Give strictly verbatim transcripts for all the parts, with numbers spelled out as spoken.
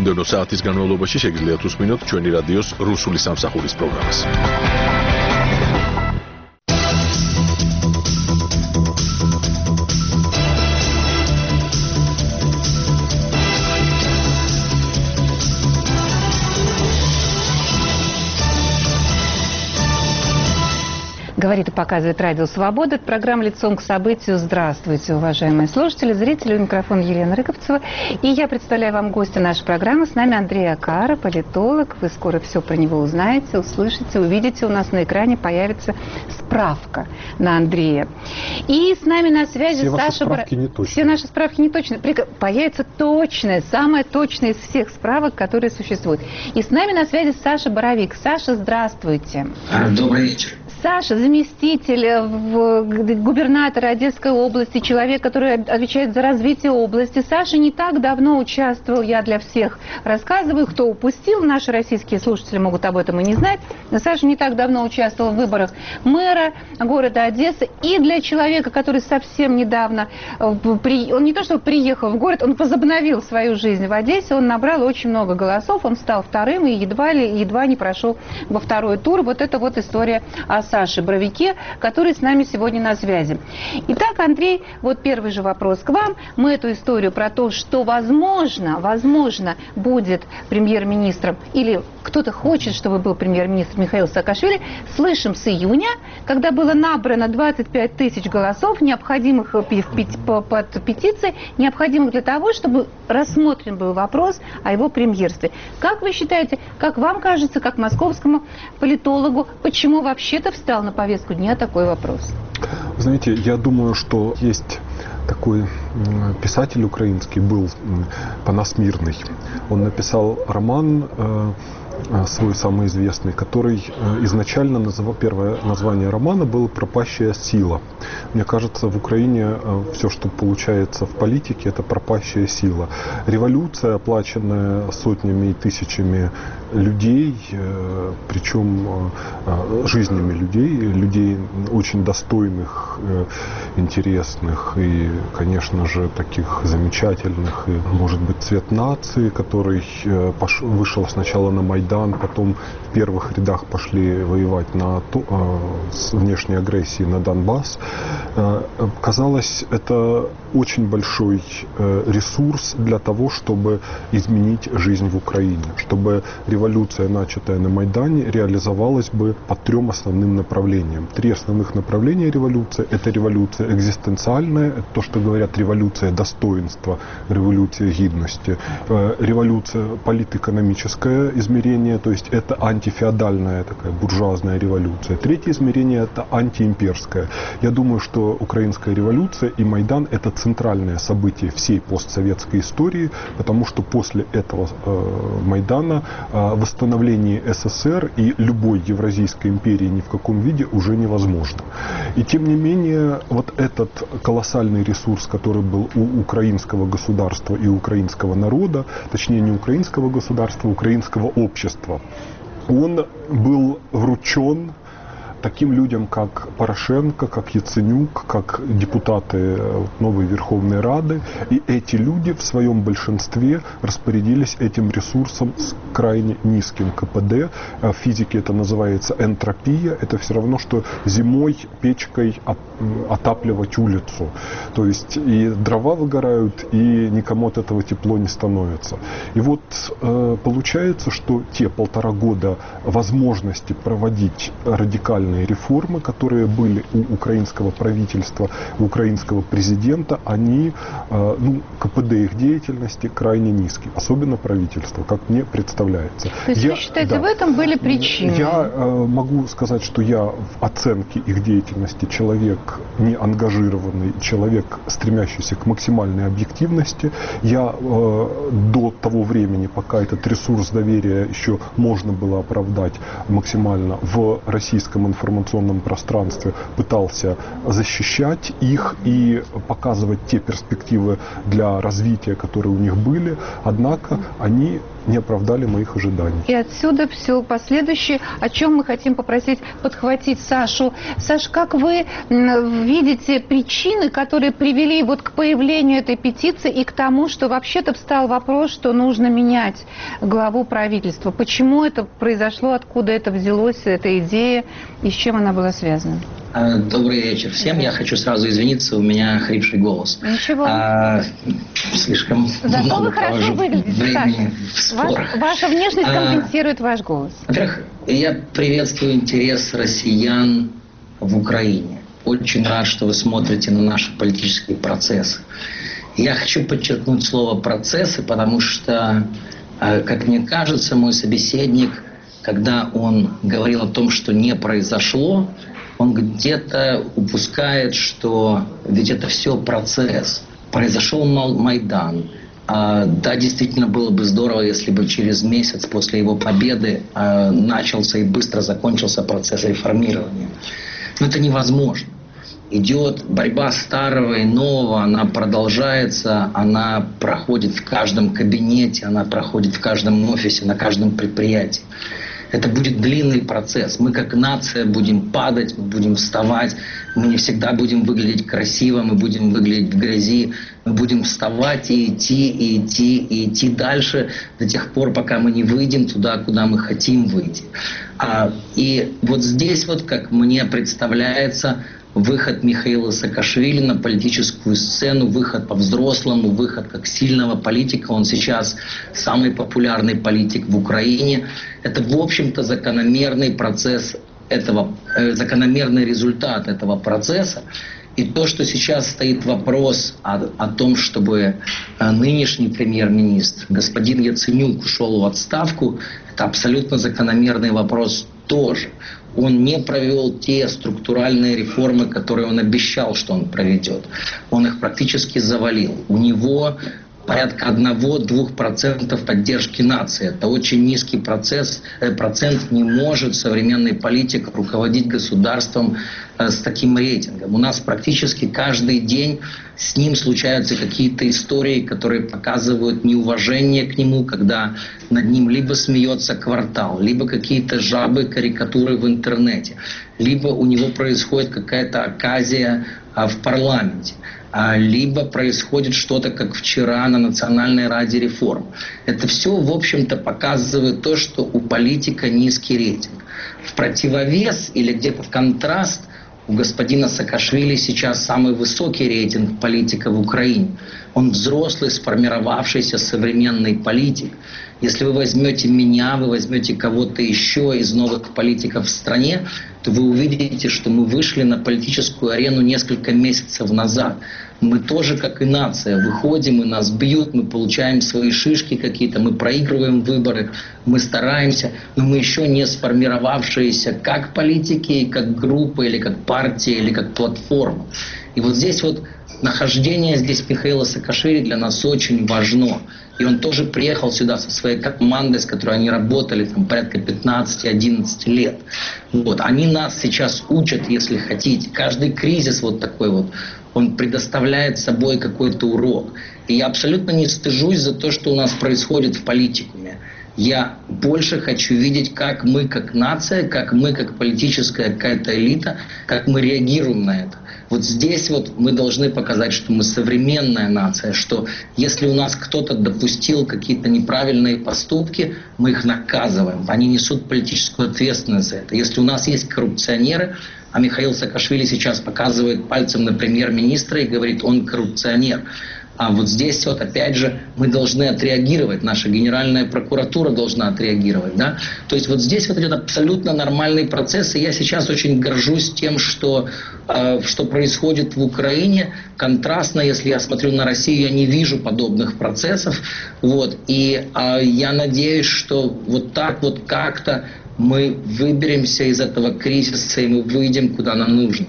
მომდევნო საათის განმავლობაში შეგიძლიათ უსმინოთ ჩვენი რადიოს რუსული სამსახურის პროგრამას. Говорит и показывает Радио Свобода. Это программа «Лицом к событию». Здравствуйте, уважаемые слушатели, зрители. У микрофона Елена Рыковцева. И я представляю вам гостя нашей программы. С нами Андрей Окара, политолог. Вы скоро все про него узнаете, услышите, увидите. У нас на экране появится справка на Андрея. И с нами на связи Все Саша... ваши справки не точные. Все наши справки не точные. Появится точная, самая точная из всех справок, которые существуют. И с нами на связи Саша Боровик. Саша, здравствуйте. Добрый вечер. Саша, заместитель губернатора Одесской области, человек, который отвечает за развитие области. Саша не так давно участвовал, я для всех рассказываю, кто упустил, наши российские слушатели могут об этом и не знать. Но Саша не так давно участвовал в выборах мэра города Одессы. И для человека, который совсем недавно, он не то что приехал в город, он возобновил свою жизнь в Одессе, он набрал очень много голосов, он стал вторым и едва ли, едва не прошел во второй тур. Вот это вот история о Саше Боровике, который с нами сегодня на связи. Итак, Андрей, вот первый же вопрос к вам. Мы эту историю про то, что возможно, возможно, будет премьер-министром, или кто-то хочет, чтобы был премьер-министр Михаил Саакашвили, слышим с июня, когда было набрано двадцать пять тысяч голосов, необходимых под петицией, необходимых для того, чтобы рассмотрен был вопрос о его премьерстве. Как вы считаете, как вам кажется, как московскому политологу, почему вообще-то встал на повестку дня такой вопрос? Знаете, я думаю, что есть такой писатель украинский, был Панас Мирный. Он написал роман свой самый известный, который изначально называл, первое название романа было «Пропащая сила». Мне кажется, в Украине все, что получается в политике, это пропащая сила. Революция, оплаченная сотнями и тысячами людей, причем жизнями людей, людей очень достойных, интересных и, конечно же, таких замечательных. И, может быть, цвет нации, который вышел сначала на Майдан, потом в первых рядах пошли воевать на, с внешней агрессией на Донбасс. Казалось, это очень большой ресурс для того, чтобы изменить жизнь в Украине, чтобы революция, начатая на Майдане, реализовалась бы по трем основным направлениям. Три основных направления революции – это революция экзистенциальная, это то, что говорят революция достоинства, революция гидности, революция политэкономическое измерение, то есть это антифеодальная такая буржуазная революция. Третье измерение – это антиимперское. Я думаю, что украинская революция и Майдан – это центральное событие всей постсоветской истории, потому что после этого э, Майдана э, восстановление СССР и любой Евразийской империи ни в каком виде уже невозможно. И тем не менее, вот этот колоссальный ресурс, который был у украинского государства и украинского народа, точнее не украинского государства, а украинского общества, он был вручен таким людям, как Порошенко, как Яценюк, как депутаты новой Верховной Рады. И эти люди в своем большинстве распорядились этим ресурсом с крайне низким КПД. В физике это называется энтропия. Это все равно, что зимой печкой отапливать улицу. То есть и дрова выгорают, и никому от этого тепло не становится. И вот э, получается, что те полтора года возможности проводить радикальные реформы, которые были у украинского правительства, у украинского президента, они, э, ну, КПД их деятельности крайне низкий, особенно правительство, как мне представляется. То есть я, вы считаете, да, в этом были причины? Я э, могу сказать, что я в оценке их деятельности человек не ангажированный, человек, стремящийся к максимальной объективности. Я э, до того времени, пока этот ресурс доверия еще можно было оправдать максимально в российском информационном пространстве, пытался защищать их и показывать те перспективы для развития, которые у них были. Однако они не оправдали моих ожиданий. И отсюда все последующее, о чем мы хотим попросить подхватить Сашу. Саш, как вы видите причины, которые привели вот к появлению этой петиции и к тому, что вообще-то встал вопрос, что нужно менять главу правительства? Почему это произошло, откуда это взялось, эта идея, и с чем она была связана? Добрый вечер всем. Я хочу сразу извиниться, у меня хрипший голос. Ничего. А, слишком Зато много вы хорошо провожу выглядите, времени в Ваш, спорах. ваша внешность А, компенсирует ваш голос. Во-первых, я приветствую интерес россиян в Украине. Очень рад, что вы смотрите на наши политические процессы. Я хочу подчеркнуть слово «процессы», потому что, как мне кажется, мой собеседник, когда он говорил о том, что не произошло, он где-то упускает, что ведь это все процесс. Произошел Майдан. А, да, действительно было бы здорово, если бы через месяц после его победы а, начался и быстро закончился процесс реформирования. Но это невозможно. Идет борьба старого и нового, она продолжается, она проходит в каждом кабинете, она проходит в каждом офисе, на каждом предприятии. Это будет длинный процесс. Мы как нация будем падать, мы будем вставать, мы не всегда будем выглядеть красиво, мы будем выглядеть в грязи, мы будем вставать и идти, и идти, и идти дальше до тех пор, пока мы не выйдем туда, куда мы хотим выйти. А, и вот здесь вот, как мне представляется, выход Михаила Саакашвили на политическую сцену, выход по-взрослому, выход как сильного политика. Он сейчас самый популярный политик в Украине. Это, в общем-то, закономерный процесс этого, э, закономерный результат этого процесса. И то, что сейчас стоит вопрос о, о том, чтобы э, нынешний премьер-министр, господин Яценюк, ушел в отставку, это абсолютно закономерный вопрос тоже. Он не провел те структуральные реформы, которые он обещал, что он проведет. Он их практически завалил. У него порядка одного-двух процентов поддержки нации. Это очень низкий процесс, э, процент. Не может современный политик руководить государством э, с таким рейтингом. У нас практически каждый день с ним случаются какие-то истории, которые показывают неуважение к нему, когда над ним либо смеется квартал, либо какие-то жабы, карикатуры в интернете, либо у него происходит какая-то оказия а, в парламенте. Либо происходит что-то, как вчера на Национальной раде реформ. Это все, в общем-то, показывает то, что у политика низкий рейтинг. В противовес или где-то в контраст у господина Саакашвили сейчас самый высокий рейтинг политика в Украине. Он взрослый, сформировавшийся современный политик. Если вы возьмете меня, вы возьмете кого-то еще из новых политиков в стране, то вы увидите, что мы вышли на политическую арену несколько месяцев назад. Мы тоже, как и нация, выходим, и нас бьют, мы получаем свои шишки какие-то, мы проигрываем выборы, мы стараемся, но мы еще не сформировавшиеся как политики, как группа, или как партия, или как платформа. И вот здесь вот нахождение здесь Михаила Саакашвили для нас очень важно. И он тоже приехал сюда со своей командой, с которой они работали там, порядка пятнадцать-одиннадцать лет. Вот. Они нас сейчас учат, если хотите. Каждый кризис вот такой вот, он предоставляет собой какой-то урок. И я абсолютно не стыжусь за то, что у нас происходит в политикуме. Я больше хочу видеть, как мы, как нация, как мы, как политическая какая-то элита, как мы реагируем на это. Вот здесь вот мы должны показать, что мы современная нация, что если у нас кто-то допустил какие-то неправильные поступки, мы их наказываем, они несут политическую ответственность за это. Если у нас есть коррупционеры, а Михаил Саакашвили сейчас показывает пальцем на премьер-министра и говорит, он коррупционер. А вот здесь вот опять же мы должны отреагировать, наша Генеральная прокуратура должна отреагировать, да. То есть вот здесь вот идет абсолютно нормальный процесс, и я сейчас очень горжусь тем, что, э, что происходит в Украине. Контрастно, если я смотрю на Россию, я не вижу подобных процессов, вот. И э, я надеюсь, что вот так вот как-то мы выберемся из этого кризиса и мы выйдем куда нам нужно.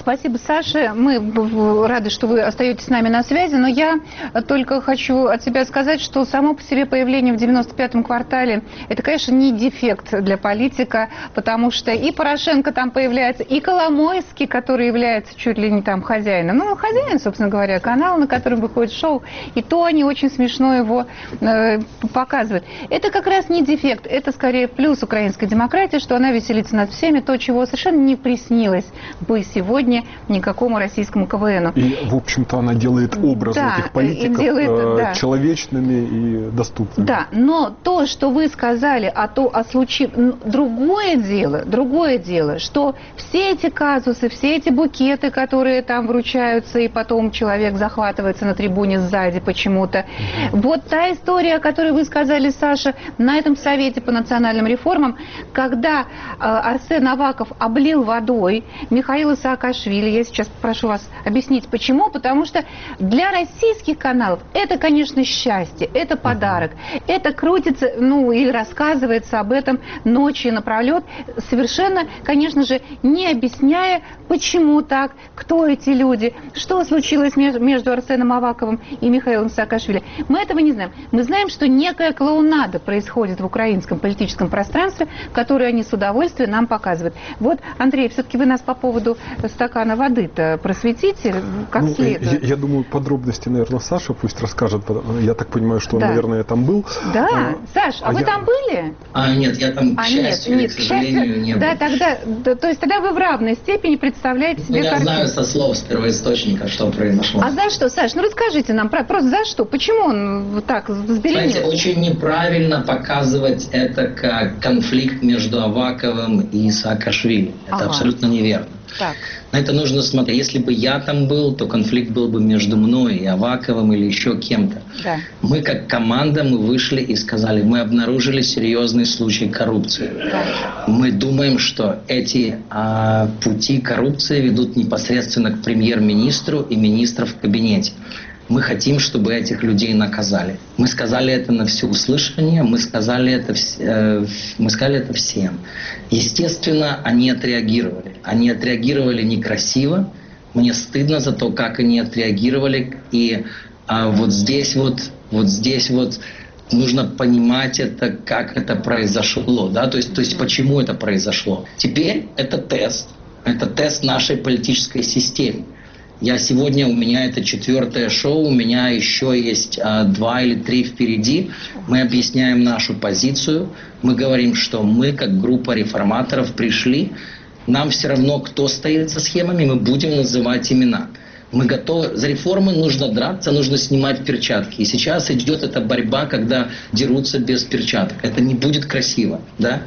Спасибо, Саша. Мы рады, что вы остаетесь с нами на связи, но я только хочу от себя сказать, что само по себе появление в девяносто пятом квартале – это, конечно, не дефект для политика, потому что и Порошенко там появляется, и Коломойский, который является чуть ли не там хозяином. Ну, хозяин, собственно говоря, канала, на котором выходит шоу, и то они очень смешно его э, показывают. Это как раз не дефект, это скорее плюс украинской демократии, что она веселится над всеми, то, чего совершенно не приснилось бы сегодня никакому российскому КВНу. И, в общем-то, она делает образ да, этих политиков делает, э, да. человечными и доступными. Да, но то, что вы сказали, а то о случае... Другое дело, другое дело, что все эти казусы, все эти букеты, которые там вручаются, и потом человек захватывается на трибуне сзади почему-то. Mm-hmm. Вот та история, о которой вы сказали, Саша, на этом совете по национальным реформам, когда э, Арсен Аваков облил водой Михаила Саакашвили. Я сейчас прошу вас объяснить, почему. Потому что для российских каналов это, конечно, счастье, это подарок. Uh-huh. Это крутится, ну, и рассказывается об этом ночи напролет, совершенно, конечно же, не объясняя, почему так, кто эти люди, что случилось между Арсеном Аваковым и Михаилом Саакашвили. Мы этого не знаем. Мы знаем, что некая клоунада происходит в украинском политическом пространстве, которую они с удовольствием нам показывают. Вот, Андрей, все-таки вы нас по поводу стакана воды-то просветите, как ну, следует. Я, я думаю, подробности, наверное, Саша пусть расскажет. Я так понимаю, что да. он, наверное, там был. Да, а, Саш, а, а вы я... там были? А, нет, я там, к а, счастью, нет, нет, к сожалению, счастью, не был. Да, тогда, да, то есть тогда вы в равной степени представляете себе ну, я картину. знаю со слов, с первоисточника, что произошло. А за что, Саш? Ну, расскажите нам, просто за что? Почему он вот так взбеленился? Знаете, очень неправильно показывать это как конфликт между Аваковым и Саакашвили. Это ага. абсолютно неверно. Так. На это нужно смотреть. Если бы я там был, то конфликт был бы между мной и Аваковым или еще кем-то. Да. Мы как команда, мы вышли и сказали, мы обнаружили серьезный случай коррупции. Да. Мы думаем, что эти а, пути коррупции ведут непосредственно к премьер-министру и министру в кабинете. Мы хотим, чтобы этих людей наказали. Мы сказали это на всеуслышание, мы сказали это, э, мы сказали это всем. Естественно, они отреагировали. Они отреагировали некрасиво. Мне стыдно за то, как они отреагировали. И э, вот здесь вот, вот здесь вот нужно понимать это, как это произошло. Да? То есть, то есть, почему это произошло. Теперь это тест. Это тест нашей политической системы. Я сегодня, у меня это четвертое шоу, у меня еще есть а, два или три впереди. Мы объясняем нашу позицию. Мы говорим, что мы, как группа реформаторов, пришли. Нам все равно, кто стоит за схемами, мы будем называть имена. Мы готовы. За реформы нужно драться, нужно снимать перчатки. И сейчас идет эта борьба, когда дерутся без перчаток. Это не будет красиво, да?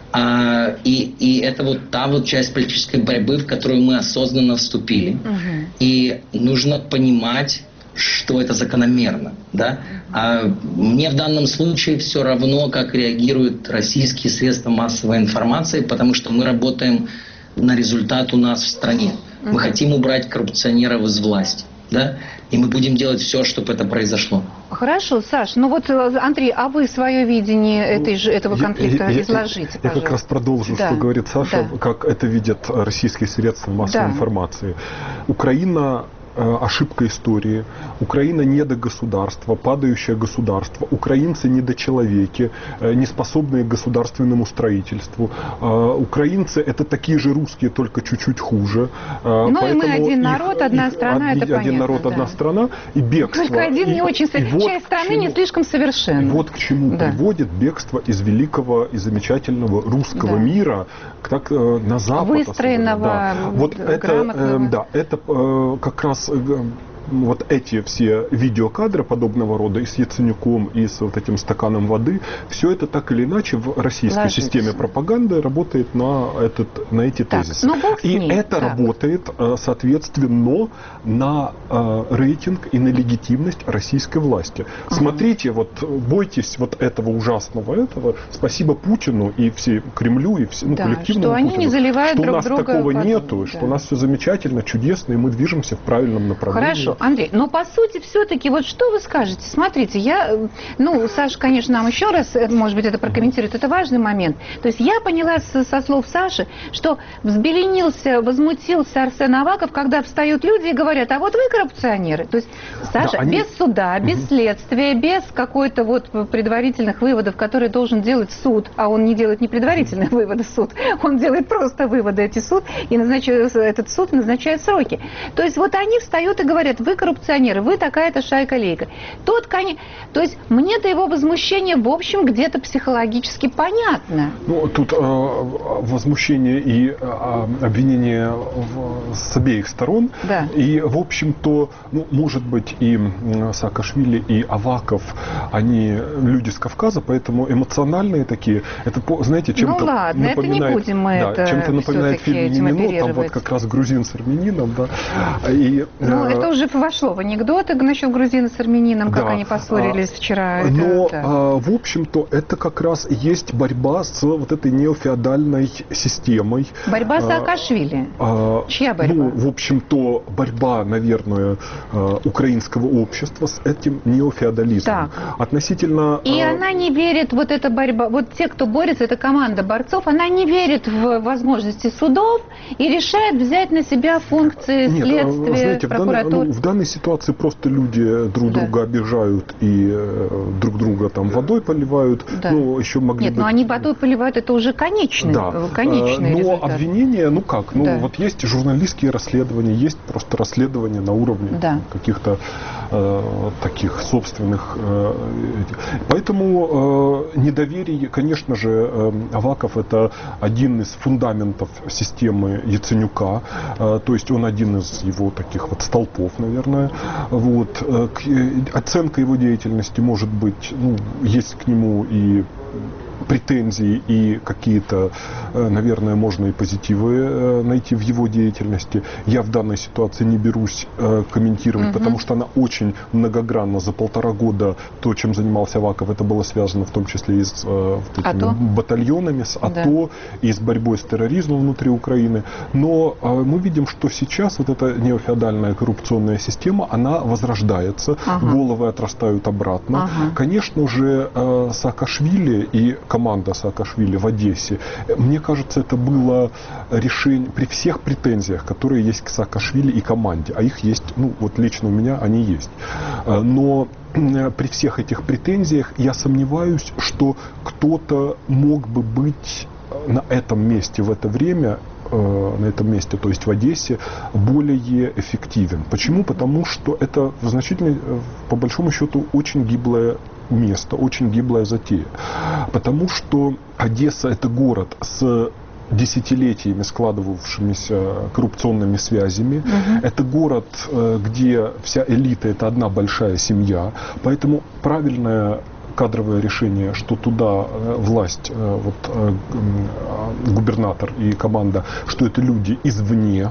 А, и, и это вот та вот часть политической борьбы, в которую мы осознанно вступили. Uh-huh. И нужно понимать, что это закономерно. Да? А мне в данном случае все равно, как реагируют российские средства массовой информации, потому что мы работаем на результат у нас в стране. Uh-huh. Мы хотим убрать коррупционеров из власти. Да? И мы будем делать все, чтобы это произошло. Хорошо, Саш. Ну вот, Андрей, а вы свое видение этой же, этого конфликта я, изложите, я, я как раз продолжу, да. что говорит Саша, да. как это видят российские средства массовой да. информации. Украина ошибка истории. Украина недогосударство, падающее государство. Украинцы недочеловеки, не способные к государственному строительству. Украинцы это такие же русские, только чуть-чуть хуже. Ну и мы один народ, их, одна их, страна, один, это один понятно. народ, да. одна страна и бегство. Только один и, не очень, и вот часть страны чему, не слишком совершенна. И вот к чему да. приводит бегство из великого и замечательного русского да. мира так, на Запад. Выстроенного, да. Вот это, э, да, это э, как раз вот эти все видеокадры подобного рода и с Яценюком, и с вот этим стаканом воды, все это так или иначе в российской Ложится. системе пропаганды работает на, этот, на эти так, тезисы. Ну, и это так. работает, соответственно, на э, рейтинг и на легитимность российской власти. Ага. Смотрите, вот бойтесь вот этого ужасного этого. Спасибо Путину и всей Кремлю, и все, ну, да, коллективному что они Путину, не заливают что друг у нас друга такого потом, нету, да. что у нас все замечательно, чудесно, и мы движемся в правильном направлении. Хорошо. Хорошо, Андрей, но по сути все-таки вот что вы скажете? Смотрите, я, ну, Саша, конечно, нам еще раз, может быть, это прокомментирует, это важный момент. То есть я поняла со, со слов Саши, что взбеленился, возмутился Арсен Аваков, когда встают люди и говорят, а вот вы коррупционеры. То есть Саша, да, они... без суда, без угу. следствия, без какой-то вот предварительных выводов, которые должен делать суд, а он не делает не предварительные выводы суд, он делает просто выводы эти суд, и назначает, этот суд назначает сроки. То есть вот они встают и говорят, вы коррупционеры, вы такая-то шайка-лейка. Тот, конечно, то есть мне-то его возмущение, в общем, где-то психологически понятно. Ну, тут э, возмущение и э, обвинение в, с обеих сторон. Да. И, в общем-то, ну, может быть, и Саакашвили, и Аваков, они люди с Кавказа, поэтому эмоциональные такие. Это, знаете, чем-то ну, ладно, напоминает, это не будем мы да, это чем-то напоминает фильм «Мимино», там вот как раз грузин с армянином, да. И, ну, э, это уже вошло в анекдоты насчет грузина с армянином, как да, они поссорились а, вчера. Но, это, да. а, в общем-то, это как раз и есть борьба с вот этой неофеодальной системой. Борьба с Саакашвили. А, Чья борьба? Ну, в общем-то, борьба, наверное, украинского общества с этим неофеодализмом. Так. Относительно... И а... она не верит, вот эта борьба, вот те, кто борется, это команда борцов, она не верит в возможности судов и решает взять на себя функции Нет, следствия, знаете, прокуратуры. В данной, ну, в данной ситуации просто люди друг да. друга обижают и э, друг друга там водой поливают. Да. Ну, еще могли Нет, быть... но они водой поливают, это уже конечный, да. конечный но результат. Обвинения, ну как, ну да. вот есть журналистские расследования, есть просто расследования на уровне да. каких-то э, таких собственных. Э, поэтому э, недоверие, конечно же, э, Аваков это один из фундаментов системы Яценюка, э, то есть он один из его таких вот столпов, наверное. Вот. Э, к, э, оценка его деятельности может быть, ну, есть к нему и претензии и какие-то, наверное, можно и позитивы найти в его деятельности. Я в данной ситуации не берусь комментировать, угу. потому что она очень многогранна. За полтора года то, чем занимался Аваков, это было связано в том числе и с вот этими батальонами, с АТО, да. и с борьбой с терроризмом внутри Украины. Но мы видим, что сейчас вот эта неофеодальная коррупционная система, она возрождается, ага. головы отрастают обратно. Ага. Конечно же, Саакашвили и команда Саакашвили в Одессе, мне кажется, это было решение при всех претензиях, которые есть к Саакашвили и команде, а их есть, ну вот лично у меня они есть. Но при всех этих претензиях я сомневаюсь, что кто-то мог бы быть на этом месте в это время, на этом месте, то есть в Одессе, более эффективен. Почему? Потому что это в значительной, по большому счету, очень гиблое место, очень гиблая затея. Потому что Одесса это город с десятилетиями складывавшимися коррупционными связями. Uh-huh. Это город, где вся элита это одна большая семья. Поэтому правильное кадровое решение, что туда власть, вот, губернатор и команда, что это люди извне.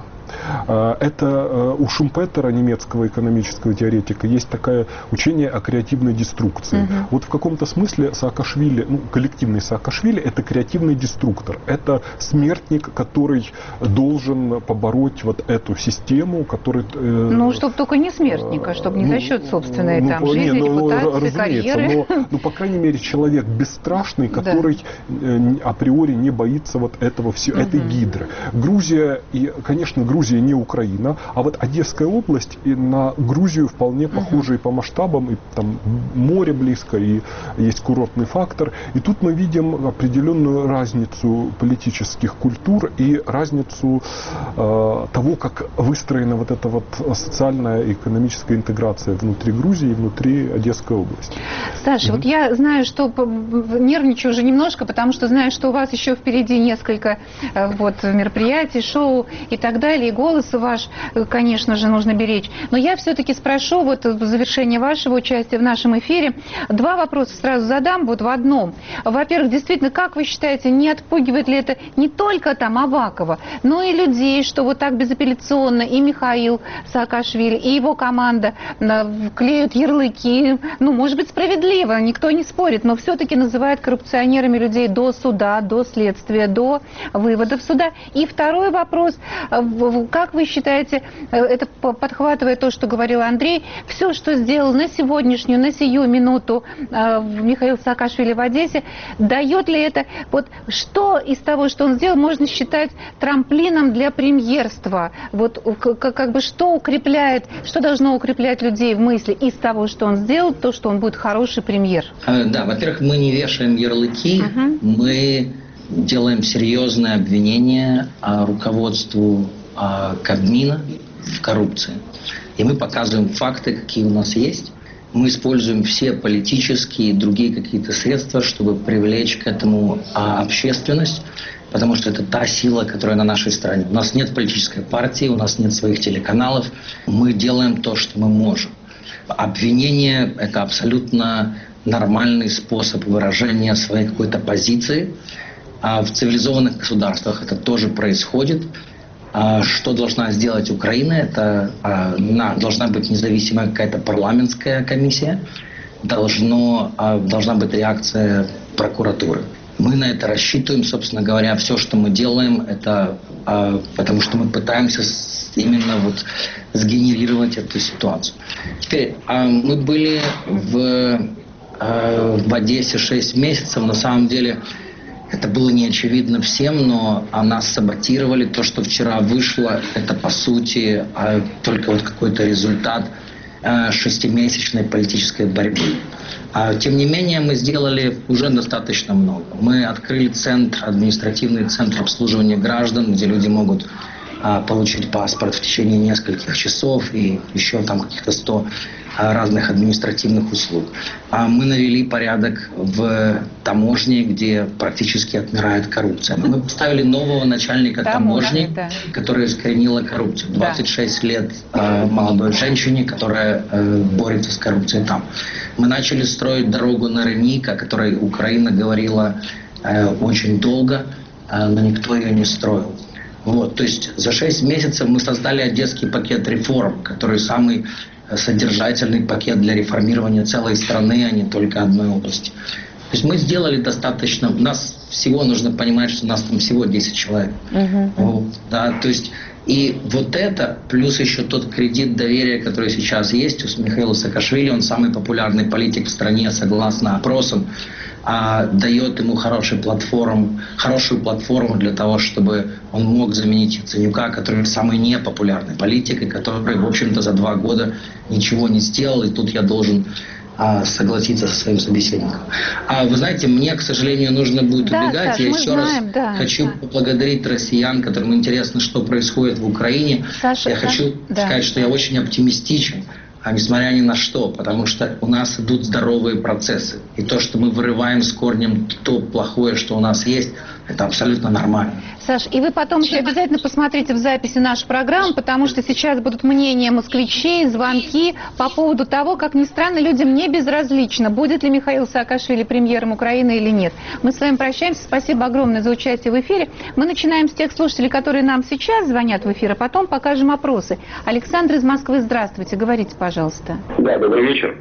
Это у Шумпетера, немецкого экономического теоретика, есть такое учение о креативной деструкции. Uh-huh. Вот в каком-то смысле Саакашвили, ну, коллективный Саакашвили, это креативный деструктор. Это смертник, который должен побороть вот эту систему, который... Э, ну, чтобы только не смертника, чтобы не ну, за счет собственной ну, там, жизни, не, ну, репутации, карьеры. Но, ну, по крайней мере, человек бесстрашный, который да. априори не боится вот этого всего, uh-huh. этой гидры. Грузия, и, конечно, Грузия Грузия не Украина, а вот Одесская область и на Грузию вполне похожа uh-huh. и по масштабам, и там море близко, и есть курортный фактор. И тут мы видим определенную разницу политических культур и разницу э, того, как выстроена вот эта вот социальная и экономическая интеграция внутри Грузии и внутри Одесской области. Саша, uh-huh. вот я знаю, что нервничаю уже немножко, потому что знаю, что у вас еще впереди несколько вот мероприятий, шоу и так далее. Голос ваш, конечно же, нужно беречь. Но я все-таки спрошу, вот в завершении вашего участия в нашем эфире, два вопроса сразу задам, вот в одном. Во-первых, действительно, как вы считаете, не отпугивает ли это не только там Авакова, но и людей, что вот так безапелляционно и Михаил Саакашвили, и его команда клеют ярлыки, ну, может быть, справедливо, никто не спорит, но все-таки называют коррупционерами людей до суда, до следствия, до выводов суда. И второй вопрос, как вы считаете, это подхватывая то, что говорил Андрей, все, что сделал на сегодняшнюю, на сию минуту Михаил Саакашвили в Одессе, дает ли это, вот что из того, что он сделал, можно считать трамплином для премьерства? Вот как бы что укрепляет, что должно укреплять людей в мысли из того, что он сделал, то, что он будет хороший премьер? Да, во-первых, мы не вешаем ярлыки, uh-huh. мы делаем серьезное обвинение руководству Кабмина в коррупции. И мы показываем факты, какие у нас есть. Мы используем все политические и другие какие-то средства, чтобы привлечь к этому общественность, потому что это та сила, которая на нашей стороне. У нас нет политической партии, у нас нет своих телеканалов. Мы делаем то, что мы можем. Обвинение – это абсолютно нормальный способ выражения своей какой-то позиции. А в цивилизованных государствах это тоже происходит. А что должна сделать Украина? Это а, на, должна быть независимая какая-то парламентская комиссия. Должно, а, должна быть реакция прокуратуры. Мы на это рассчитываем, собственно говоря. Все, что мы делаем, это а, потому что мы пытаемся с, именно вот сгенерировать эту ситуацию. Теперь, а, мы были в, а, в Одессе шесть месяцев. На самом деле это было не очевидно всем, но нас саботировали. То, что вчера вышло, это по сути только вот какой-то результат шестимесячной политической борьбы. Тем не менее, мы сделали уже достаточно много. Мы открыли центр, административный центр обслуживания граждан, где люди могут получить паспорт в течение нескольких часов и еще там каких-то сто разных административных услуг. Мы навели порядок в таможне, где практически отмирает коррупция. Мы поставили нового начальника таможни, да, которая искоренила коррупцию. двадцать шесть лет молодой женщине, которая борется с коррупцией там. Мы начали строить дорогу на Ренник, о которой Украина говорила очень долго, но никто ее не строил. Вот, то есть за шесть месяцев мы создали одесский пакет реформ, который самый содержательный пакет для реформирования целой страны, а не только одной области. То есть мы сделали достаточно, у нас всего нужно понимать, что у нас там всего десять человек. Uh-huh. Вот, да, то есть и вот это, плюс еще тот кредит доверия, который сейчас есть у Михаила Саакашвили, он самый популярный политик в стране, согласно опросам, а дает ему хороший платформ, хорошую платформу для того, чтобы он мог заменить Яценюка, который самый непопулярный политик, и который, в общем-то, за два года ничего не сделал, и тут я должен а, согласиться со своим собеседником. А вы знаете, мне, к сожалению, нужно будет да, убегать. Саш, я еще знаем, раз да, хочу да. поблагодарить россиян, которым интересно, что происходит в Украине. Саша, я Саша, хочу да. сказать, что я очень оптимистичен. А несмотря ни на что, потому что у нас идут здоровые процессы. И то, что мы вырываем с корнем то плохое, что у нас есть, это абсолютно нормально. Саш, и вы потом еще обязательно посмотрите в записи нашу программу, потому что сейчас будут мнения москвичей, звонки по поводу того, как ни странно, людям не безразлично, будет ли Михаил Саакашвили премьером Украины или нет. Мы с вами прощаемся. Спасибо огромное за участие в эфире. Мы начинаем с тех слушателей, которые нам сейчас звонят в эфир, а потом покажем опросы. Александр из Москвы, здравствуйте. Говорите, пожалуйста. Да, добрый вечер.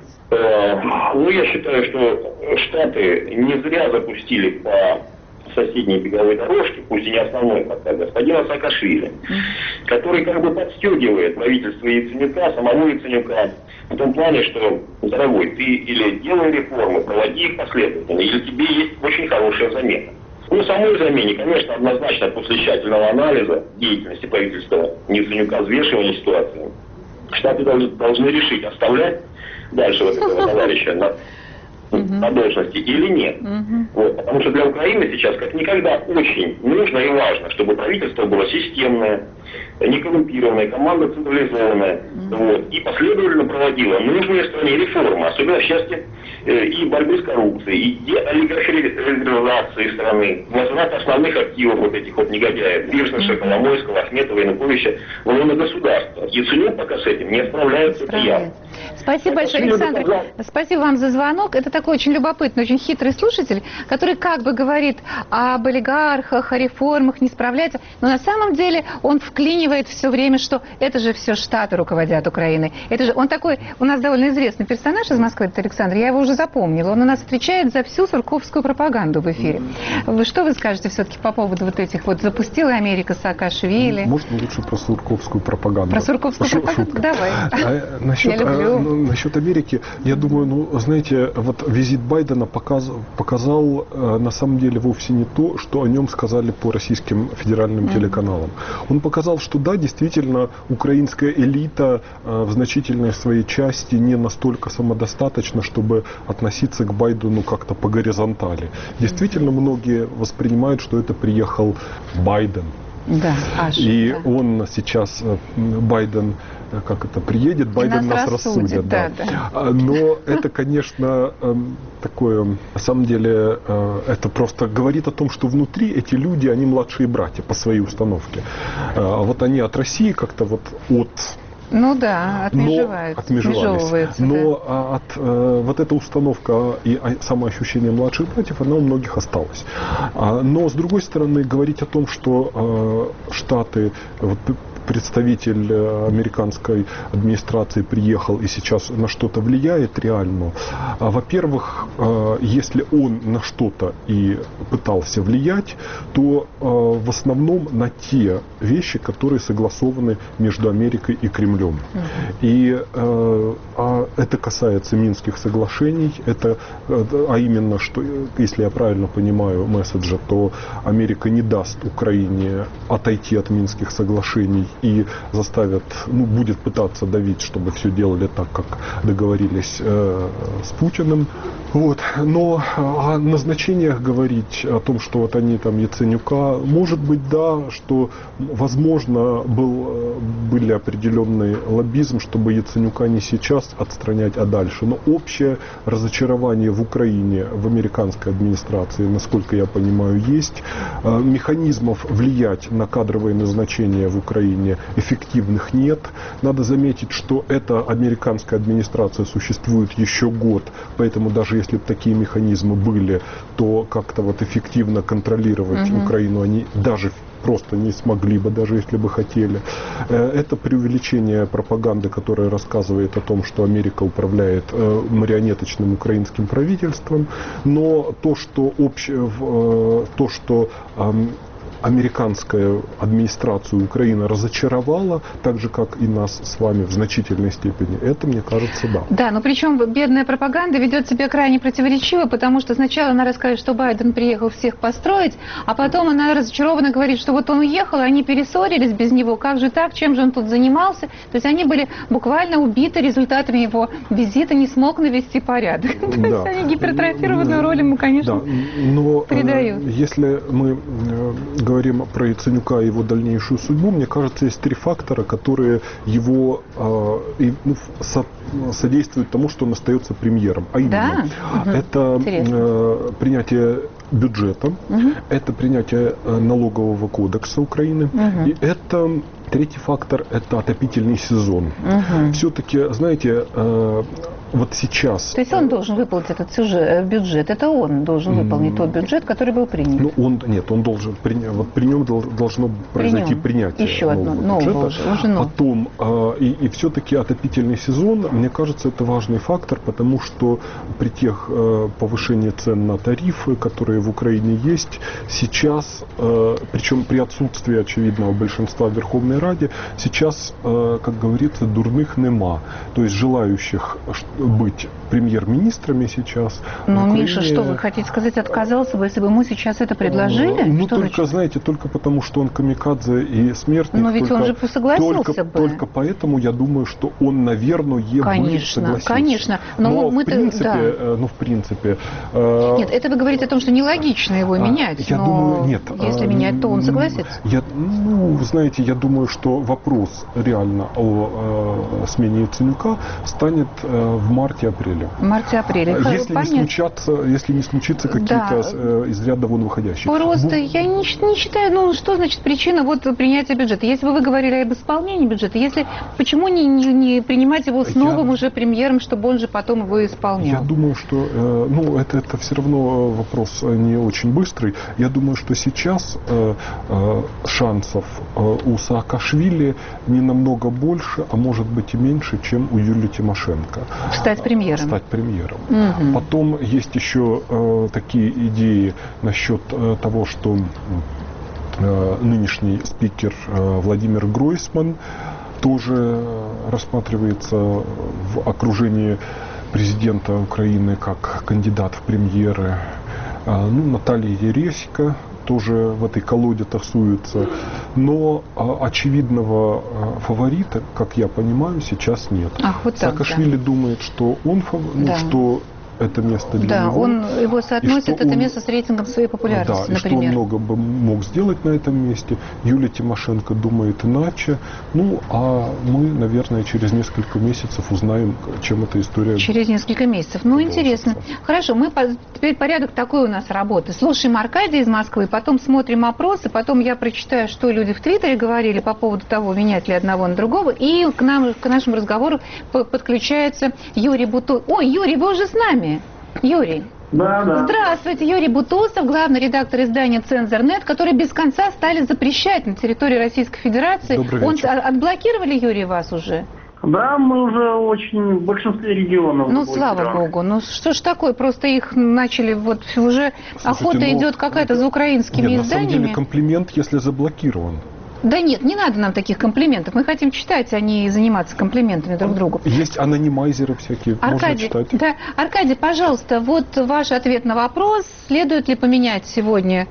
Ну, я считаю, что Штаты не зря запустили по соседней беговой дорожке, пусть и не основной пока, господина Саакашвили, который как бы подстегивает правительство Яценюка, самого Яценюка, в том плане, что, дорогой, ты или делай реформы, проводи их последовательно, или тебе есть очень хорошая замена. Ну, самой замене, конечно, однозначно после тщательного анализа деятельности правительства Яценюка, взвешивания ситуации, Штаты должны, должны решить, оставлять дальше вот этого товарища на, uh-huh. на должности или нет. Uh-huh. Вот, потому что для Украины сейчас как никогда очень нужно и важно, чтобы правительство было системное, некоррумпированная, команда централизованная, mm-hmm. вот, и последовательно проводила нужные стране реформы, особенно в части э, и борьбы с коррупцией, и деолигархизации страны, возврат основных активов вот этих вот негодяев, Биржнеша, mm-hmm. Коломойского, Ахметова, Януковича, в лоно государства. Яценюк пока с этим не справляется, это ясно. Спасибо большое, Александр. Показал... Спасибо вам за звонок. Это такой очень любопытный, очень хитрый слушатель, который как бы говорит об олигархах, о реформах, не справляется, но на самом деле он в вклинивает все время, что это же все Штаты руководят Украиной. Это же он такой, у нас довольно известный персонаж из Москвы, это Александр, я его уже запомнила. Он у нас отвечает за всю сурковскую пропаганду в эфире. Вы, что вы скажете все-таки по поводу вот этих вот запустила Америка Саакашвили? Можно лучше про сурковскую пропаганду? Про сурковскую Шу- пропаганду? шутка. Давай. А, насчет, Я люблю. а, ну, насчет Америки, я думаю, ну, знаете, вот визит Байдена показ, показал а, на самом деле вовсе не то, что о нем сказали по российским федеральным mm-hmm. телеканалам. Он показал, что да, действительно, украинская элита а, в значительной своей части не настолько самодостаточна, чтобы относиться к Байдену как-то по горизонтали. Действительно, многие воспринимают, что это приехал Байден. Да, аж, и да. он сейчас, Байден, как это, приедет, Байден нас, нас рассудит. рассудит да. Да, да. Но это, конечно, такое, на самом деле, это просто говорит о том, что внутри эти люди, они младшие братья по своей установке. А вот они от России как-то вот от... Ну да, отмежеваются, отмежевываются. Но да. от, э, вот эта установка и самоощущение младших братьев, она у многих осталась. А, но, с другой стороны, говорить о том, что э, Штаты... Вот, представитель американской администрации приехал и сейчас на что-то влияет реально. Во-первых, если он на что-то и пытался влиять, то в основном на те вещи, которые согласованы между Америкой и Кремлем. И а это касается Минских соглашений, это, а именно, что, если я правильно понимаю месседжа, то Америка не даст Украине отойти от Минских соглашений и заставят, ну, будет пытаться давить, чтобы все делали так, как договорились э, с Путиным. Вот. Но о назначениях говорить, о том, что вот они там Яценюка, может быть, да, что, возможно, был, были определенный лоббизм, чтобы Яценюка не сейчас отстранять, а дальше. Но общее разочарование в Украине, в американской администрации, насколько я понимаю, есть. Механизмов влиять на кадровые назначения в Украине эффективных нет. Надо заметить, что эта американская администрация существует еще год, поэтому даже если бы такие механизмы были, то как-то вот эффективно контролировать угу. Украину они даже просто не смогли бы, даже если бы хотели. Это преувеличение пропаганды, которая рассказывает о том, что Америка управляет марионеточным украинским правительством, но то, что общее, то, что американская администрация Украины разочаровала, так же, как и нас с вами в значительной степени. Это, мне кажется, да. Да, но причем бедная пропаганда ведет себя крайне противоречиво, потому что сначала она расскажет, что Байден приехал всех построить, а потом она разочарованно говорит, что вот он уехал, они перессорились без него, как же так, чем же он тут занимался. То есть они были буквально убиты результатами его визита, не смог навести порядок. Да. То есть они гипертрофированную роль ему, конечно, да. Но, придают. Если мы говорим про Яценюка и его дальнейшую судьбу, мне кажется, есть три фактора, которые его э, ну, со, содействуют тому, что он остается премьером. А именно, да? Это э, принятие бюджета, угу. это принятие налогового кодекса Украины, угу. и это третий фактор – это отопительный сезон. Угу. Все-таки, знаете, э, вот сейчас... То есть он должен выполнить этот сюжет, бюджет, это он должен выполнить mm. тот бюджет, который был принят? Ну, он, нет, он должен, при, вот при нем должно произойти при принятие Еще нового одно, бюджета. Нового, уже нового. Потом, э, и, и все-таки отопительный сезон, мне кажется, это важный фактор, потому что при тех э, повышении цен на тарифы, которые в Украине есть, сейчас, э, причем при отсутствии очевидного большинства в Верховной Раде, сейчас, э, как говорится, дурных нема. То есть желающих быть премьер-министрами сейчас. Но Украине... Миша, что вы хотите сказать, отказался бы, если бы ему сейчас это предложили? Ну, что только, значит? знаете, только потому, что он камикадзе и смертник. Но ведь только, он же согласился только, бы. Только поэтому я думаю, что он, наверное, конечно, бы согласился. Конечно, но, но мы в принципе, да. ну, в принципе... Э... Нет, это вы говорите о том, что нелогично его менять, я но думаю, нет, если а, менять, то он согласится? Я, ну, знаете, я думаю, что вопрос реально о э, смене Яценюка станет э, в В марте-апреле. В марте-апреле. Если не случатся, если не случится какие-то да. из ряда вон выходящие. Просто Бу... я не, не считаю, ну что значит причина вот принятия бюджета? Если бы вы говорили об исполнении бюджета, если почему не, не, не принимать его с новым я... уже премьером, чтобы он же потом его исполнял? Я думаю, что э, ну это, это все равно вопрос не очень быстрый. Я думаю, что сейчас э, э, шансов э, у Саакашвили не намного больше, а может быть и меньше, чем у Юлии Тимошенко. Стать премьером. Стать премьером. Угу. Потом есть еще э, такие идеи насчет э, того, что э, нынешний спикер э, Владимир Гройсман тоже рассматривается в окружении президента Украины как кандидат в премьеры. Э, ну, Наталья Ересько тоже в этой колоде тасуется. Но а, очевидного а, фаворита, как я понимаю, сейчас нет. Ах, вот так, Саакашвили да. думает, что он фав... ну, да. что это место для да, него. Он его соотносит это он, место с рейтингом своей популярности, да, например. И что он много бы мог сделать на этом месте. Юлия Тимошенко думает иначе. Ну, а мы, наверное, через несколько месяцев узнаем, чем эта история. Через несколько месяцев. Ну, интересно. Хорошо, мы по... теперь порядок такой у нас работы. Слушаем Аркадия из Москвы, потом смотрим опросы, потом я прочитаю, что люди в Твиттере говорили по поводу того, менять ли одного на другого. И к нам, к нашему разговору подключается Юрий Бутусов. Ой, Юрий, вы уже с нами? Юрий. Да, да. Здравствуйте, Юрий Бутусов, главный редактор издания «Цензор.нет», который без конца стали запрещать на территории Российской Федерации. Добрый вечер. Он, отблокировали, Юрий, вас уже? Да, мы уже очень в большинстве регионов. Ну, слава богу. Ну, что ж такое? Просто их начали, вот уже Слушайте, охота ну, идет какая-то за украинскими нет, изданиями. На самом деле комплимент, если заблокирован. Да нет, не надо нам таких комплиментов. Мы хотим читать, а не заниматься комплиментами друг другу. Есть анонимайзеры всякие, Аркадий, можно читать. Да, Аркадий, пожалуйста, вот ваш ответ на вопрос. Следует ли поменять сегодня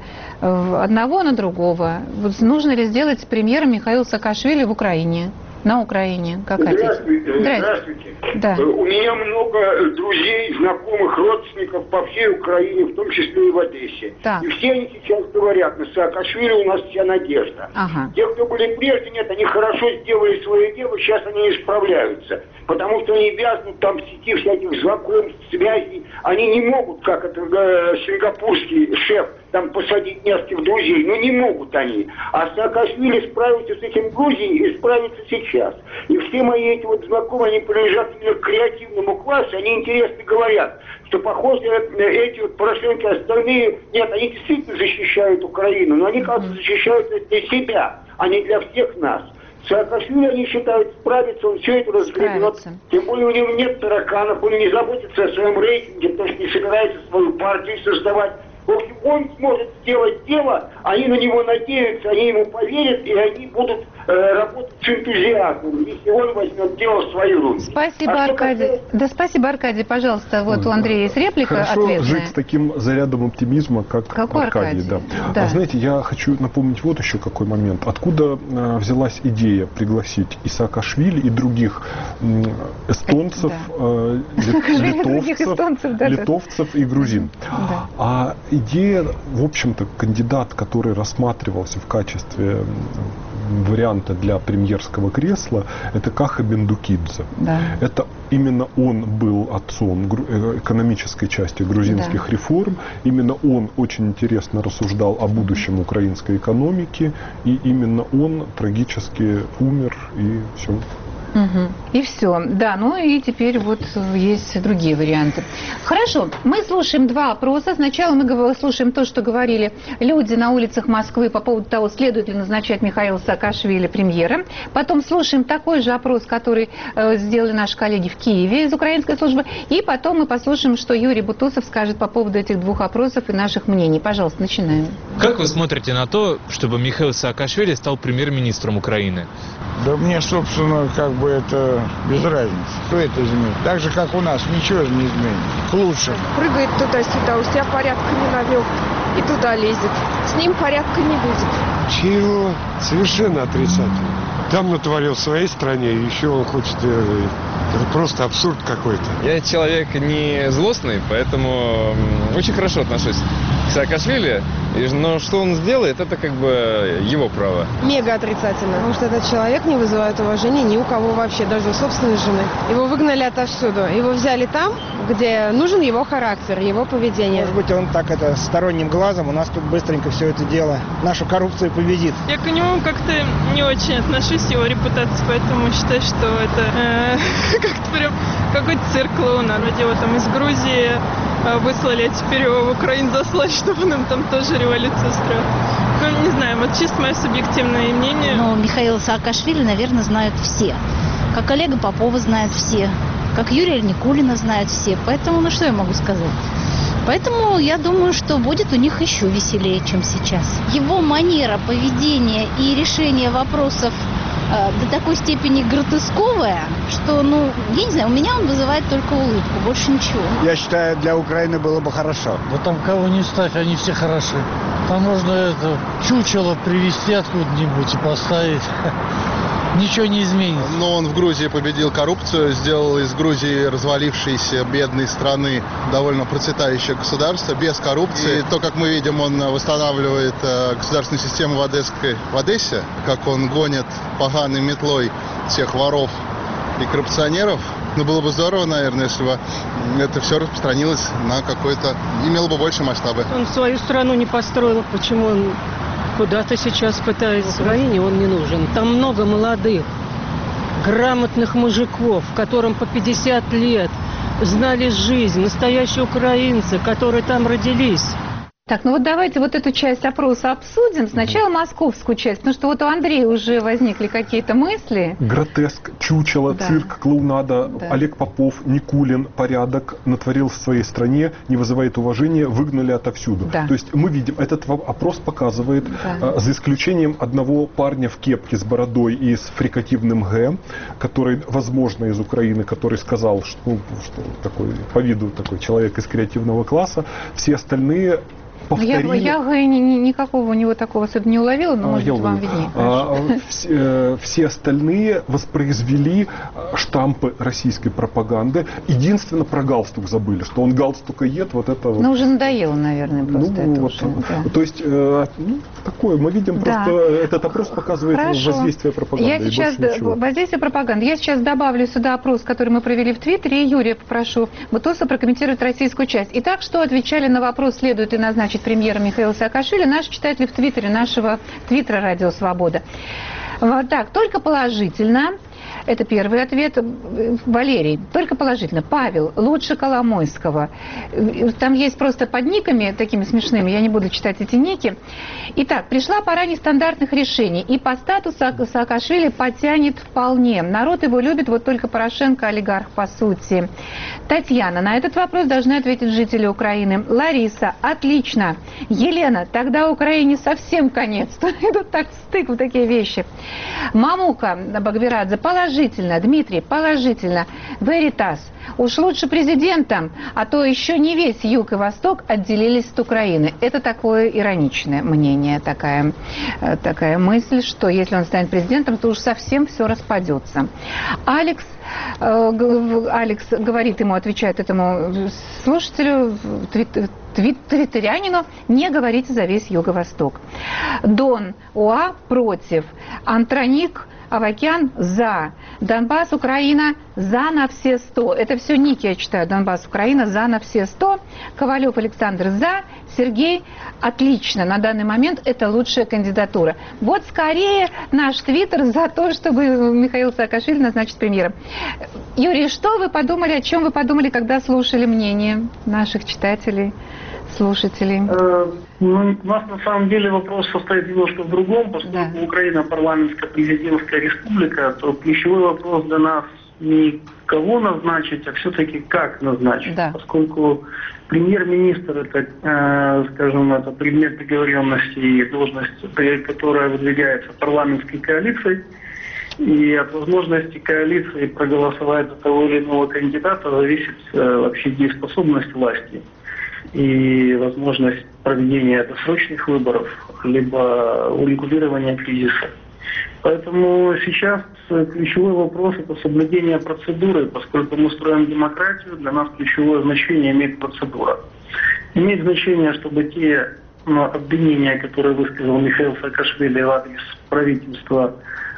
одного на другого? Вот нужно ли сделать премьером Михаила Саакашвили в Украине? На Украине, как Здравствуйте. хотите. Здравствуйте. Да. У меня много друзей, знакомых, родственников по всей Украине, в том числе и в Одессе. Так. И все они сейчас говорят, на Саакашвили у нас вся надежда. Ага. Те, кто были прежде, нет, они хорошо сделали свое дело, сейчас они исправляются. Потому что они вязнут там в сети всяких знакомств, связей. Они не могут, как это э, сингапурский шеф, там посадить нескольких друзей. Но не могут они. А Саакашвили справится с этим Грузией и справится сейчас. И все мои эти вот знакомые, они принадлежат именно к креативному классу, они интересно говорят, что, похоже, эти вот Порошенко и остальные, нет, они действительно защищают Украину, но они, кажется, защищают это для себя, а не для всех нас. Саакашвили, они считают, справится, он все это разгребет. Тем более у него нет тараканов, он не заботится о своем рейтинге, потому что не собирается свою партию создавать. В общем, он сможет сделать дело, они на него надеются, они ему поверят, и они будут э, работать с энтузиазмом, если он возьмет дело в свои руки. Спасибо, а Аркадий. Касается... Да, спасибо, Аркадий. Пожалуйста, вот у Андрея есть реплика Хорошо ответная. Жить с таким зарядом оптимизма, как Какой Аркадий. Аркадий? Да. Да. А знаете, я хочу напомнить вот еще какой момент. Откуда э, взялась идея пригласить и Саакашвили, и других э, эстонцев, э, литовцев, литовцев и грузин. Да. А идея, в общем-то, кандидат, который рассматривался в качестве варианта для премьерского кресла, это Каха Бендукидзе. Да. Это именно он был отцом экономической части грузинских да. реформ. Именно он очень интересно рассуждал о будущем украинской экономики. И именно он трагически умер, и все. Угу. И все. Да, ну и теперь вот есть другие варианты. Хорошо, мы слушаем два опроса. Сначала мы слушаем то, что говорили люди на улицах Москвы по поводу того, следует ли назначать Михаила Саакашвили премьером. Потом слушаем такой же опрос, который э, сделали наши коллеги в Киеве из украинской службы. И потом мы послушаем, что Юрий Бутусов скажет по поводу этих двух опросов и наших мнений. Пожалуйста, начинаем. Как вы смотрите на то, чтобы Михаил Саакашвили стал премьер-министром Украины? Да мне, собственно, как бы это без разницы. Кто это изменит? Так же, как у нас, ничего же не изменит. К лучшему. Прыгает туда-сюда, у себя порядка не навел и туда лезет. С ним порядка не будет. Чего? Совершенно отрицательно. Там натворил в своей стране, еще он хочет... Это просто абсурд какой-то. Я человек не злостный, поэтому очень хорошо отношусь к Саакашвили. И, но что он сделает, это как бы его право. Мега отрицательно. Потому что этот человек не вызывает уважения ни у кого вообще, даже у собственной жены. Его выгнали отовсюду. Его взяли там, где нужен его характер, его поведение. Может быть, он так это сторонним глазом у нас тут быстренько все это дело, нашу коррупцию победит. Я к нему как-то не очень отношусь, его репутации, поэтому считаю, что это э, как-то прям какой-то цирк клоуна. Вроде его там из Грузии э, выслали, а теперь его в Украину заслали, чтобы он там тоже революцию устроил. Ну, не знаю, вот чисто мое субъективное мнение. Ну, Михаила Саакашвили, наверное, знают все. Как Олега Попова знают все. Как Юрия Никулина знают все. Поэтому, ну что я могу сказать? Поэтому я думаю, что будет у них еще веселее, чем сейчас. Его манера поведения и решения вопросов э, до такой степени гротесковая, что, ну, я не знаю, у меня он вызывает только улыбку, больше ничего. Я считаю, для Украины было бы хорошо. Да там кого не ставь, они все хороши. Там можно это чучело привезти откуда-нибудь и поставить. Ничего не изменится. Но он в Грузии победил коррупцию, сделал из Грузии развалившейся бедной страны довольно процветающее государство, без коррупции. И то, как мы видим, он восстанавливает э, государственную систему в, Одесской, в Одессе, как он гонит поганой метлой всех воров и коррупционеров. Ну, было бы здорово, наверное, если бы это все распространилось на какой-то... имело бы больше масштабы. Он свою страну не построил, почему он... Куда-то сейчас пытается. В Украине он не нужен. Там много молодых, грамотных мужиков, которым по пятьдесят лет, знали жизнь, настоящие украинцы, которые там родились. Так, ну вот давайте вот эту часть опроса обсудим. Сначала московскую часть, потому что вот у Андрея уже возникли какие-то мысли. Гротеск, чучело, да. Цирк, клоунада, да. Олег Попов, Никулин, порядок, натворил в своей стране, не вызывает уважения, выгнали отовсюду. Да. То есть мы видим, этот опрос показывает, да. За исключением одного парня в кепке с бородой и с фрикативным «Г», который, возможно, из Украины, который сказал, что, ну, что такой, по виду такой человек из креативного класса, все остальные... Повторили. Я, я ни, ни, никакого у него такого особенно не уловила, но, а, может быть, вам виднее. А, все, все остальные воспроизвели штампы российской пропаганды. Единственно про галстук забыли, что он галстукоед, вот это вот. Ну, уже надоело, наверное, просто ну, это вот, уже. Да. То есть, э, ну, такое, мы видим, да. Просто этот опрос показывает Хорошо. Воздействие пропаганды. Я сейчас, воздействие пропаганды. Я сейчас добавлю сюда опрос, который мы провели в Твиттере, и Юрия попрошу Бутоса прокомментировать российскую часть. Итак, что отвечали на вопрос, следует ли назначить премьера Михаила Саакашвили, наши читатели в Твиттере, нашего Твиттера «Радио Свобода». Вот так, только положительно. Это первый ответ. Валерий, только положительно. Павел, лучше Коломойского. Там есть просто под никами такими смешными, я не буду читать эти ники. Итак, пришла пора нестандартных решений, и по статусу Саакашвили потянет вполне. Народ его любит, вот только Порошенко олигарх по сути. Татьяна, на этот вопрос должны ответить жители Украины. Лариса, отлично. Елена, тогда Украине совсем конец. Это так стык, вот такие вещи. Мамука Багверадзе, положительно. Дмитрий, положительно. Веритас, уж лучше президентом, а то еще не весь юг и восток отделились от Украины. Это такое ироничное мнение, такая, такая мысль, что если он станет президентом, то уж совсем все распадется. Алекс, э, Алекс говорит ему, отвечает этому слушателю, твит, твит, твиттерянину, не говорите за весь юго-восток. Дон Уа против. Антроник Авакян за. Донбасс, Украина за на все сто. Это все ники, я читаю. Донбасс, Украина за на все сто. Ковалев Александр за. Сергей отлично. На данный момент это лучшая кандидатура. Вот скорее наш твиттер за то, чтобы Михаил Саакашвили назначить премьером. Юрий, что вы подумали, о чем вы подумали, когда слушали мнение наших читателей, слушателей? Ну, у нас на самом деле вопрос состоит немножко в другом, поскольку да. Украина парламентская президентская республика, то ключевой вопрос для нас не кого назначить, а все-таки как назначить, да. Поскольку премьер-министр это, э, скажем, это предмет договоренности и должность, которая выдвигается парламентской коалицией, и от возможности коалиции проголосовать за того или иного кандидата зависит э, вообще дееспособность власти и возможность проведения досрочных выборов, либо урегулирования кризиса. Поэтому сейчас ключевой вопрос – это соблюдение процедуры, поскольку мы строим демократию, для нас ключевое значение имеет процедура. Имеет значение, чтобы те обвинения, которые высказал Михаил Саакашвили в адрес правительства,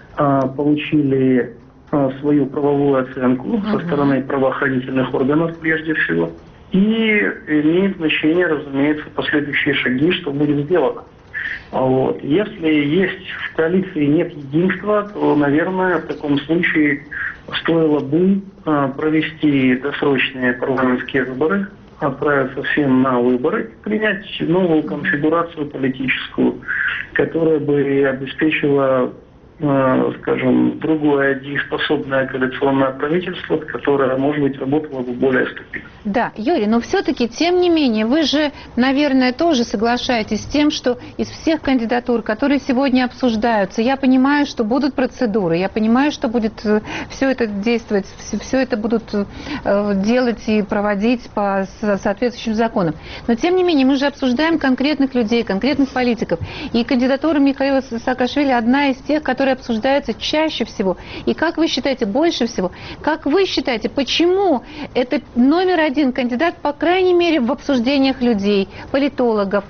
получили свою правовую оценку uh-huh. со стороны правоохранительных органов прежде всего. И имеет значение, разумеется, последующие шаги, что будет сделано. Вот. Если есть в коалиции нет единства, то, наверное, в таком случае стоило бы провести досрочные парламентские выборы, отправиться всем на выборы, принять новую конфигурацию политическую, которая бы обеспечила, скажем, другое дееспособное коалиционное правительство, которое, может быть, работало бы более стабильно. Да, Юрий, но все-таки, тем не менее, вы же, наверное, тоже соглашаетесь с тем, что из всех кандидатур, которые сегодня обсуждаются, я понимаю, что будут процедуры, я понимаю, что будет все это действовать, все это будут делать и проводить по соответствующим законам. Но, тем не менее, мы же обсуждаем конкретных людей, конкретных политиков. И кандидатура Михаила Саакашвили одна из тех, которые обсуждаются чаще всего. И как вы считаете, больше всего? Как вы считаете, почему это номер один кандидат, по крайней мере, в обсуждениях людей, политологов,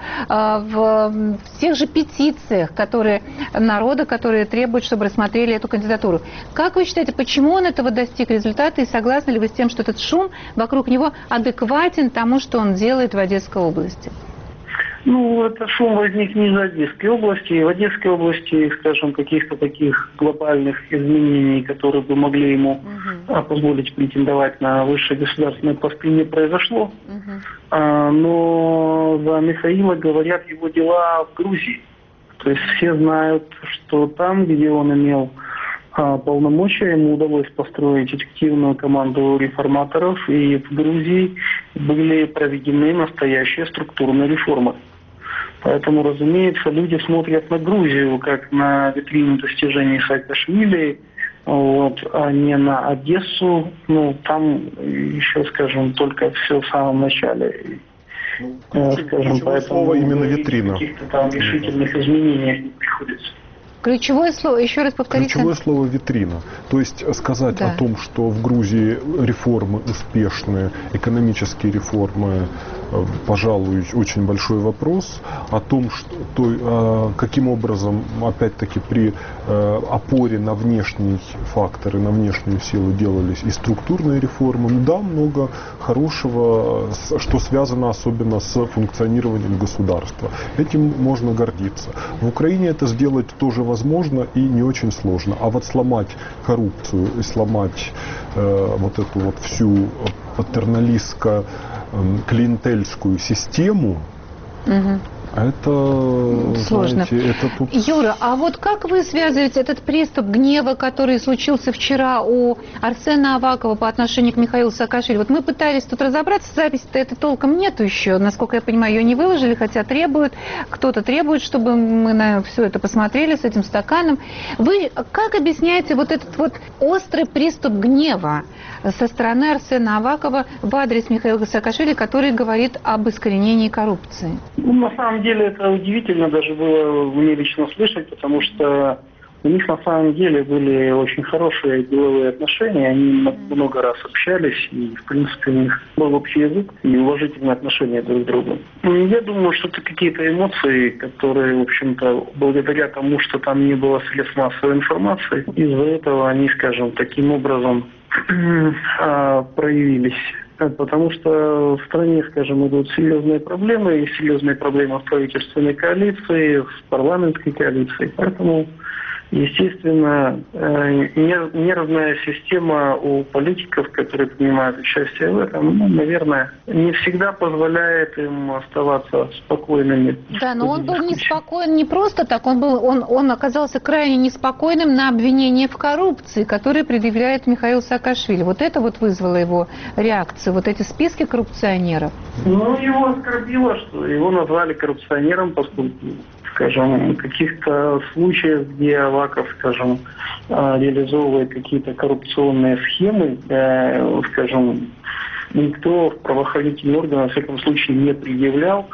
в тех же петициях, которые, народа, которые требуют, чтобы рассмотрели эту кандидатуру? Как вы считаете, почему он этого достиг результата, и согласны ли вы с тем, что этот шум вокруг него адекватен тому, что он делает в Одесской области? Ну, это шум возник не из Одесской области. В Одесской области, скажем, каких-то таких глобальных изменений, которые бы могли ему uh-huh. позволить претендовать на высшие государственные посты, не произошло. Uh-huh. А, но за Михаила говорят его дела в Грузии. То есть все знают, что там, где он имел а, полномочия, ему удалось построить эффективную команду реформаторов, и в Грузии были проведены настоящие структурные реформы. Поэтому, разумеется, люди смотрят на Грузию как на витрину достижений Саакашвили, вот, а не на Одессу. Ну, там еще, скажем, только все в самом начале. Ну, скажем, поэтому слово именно витрина. Каких-то там решительных изменений не приходится. Ключевое слово, еще раз повторите. Ключевое слово «витрина». То есть сказать да. о том, что в Грузии реформы успешные, экономические реформы, пожалуй, очень большой вопрос. О том, что, то, каким образом, опять-таки, при опоре на внешние факторы, на внешнюю силу делались и структурные реформы. Да, много хорошего, что связано особенно с функционированием государства. Этим можно гордиться. В Украине это сделать тоже возможно и не очень сложно. А вот сломать коррупцию и сломать э, вот эту вот всю патерналистско-клиентельскую систему, угу. это сложно. Знаете, это тут... Юра, а вот как вы связываете этот приступ гнева, который случился вчера у Арсена Авакова по отношению к Михаилу Саакашвили? Вот мы пытались тут разобраться, запись-то это толком нету еще, насколько я понимаю, ее не выложили, хотя требуют, кто-то требует, чтобы мы на все это посмотрели с этим стаканом. Вы как объясняете вот этот вот острый приступ гнева со стороны Арсена Авакова в адрес Михаила Саакашвили, который говорит об искоренении коррупции? Ну, на самом деле это удивительно даже было мне лично слышать, потому что у них на самом деле были очень хорошие деловые отношения, они много раз общались, и в принципе у них был общий язык и уважительные отношения друг к другу. Я думаю, что это какие-то эмоции, которые, в общем-то, благодаря тому, что там не было средств массовой информации, из-за этого они, скажем, таким образом проявились. Потому что в стране, скажем, идут серьезные проблемы, и серьезные проблемы в правительственной коалиции, в парламентской коалиции. Поэтому, естественно, нервная система у политиков, которые принимают участие в этом, ну, наверное, не всегда позволяет им оставаться спокойными. Да, но он был неспокоен не просто так, он, был, он, он оказался крайне неспокойным на обвинение в коррупции, которые предъявляет Михаил Саакашвили. Вот это вот вызвало его реакцию, вот эти списки коррупционеров. Ну, его оскорбило, что его назвали коррупционером, поскольку, скажем, каких-то случаев, где Аваков, скажем, реализовывает какие-то коррупционные схемы, скажем, никто в правоохранительные органы, во всяком случае, не предъявлял,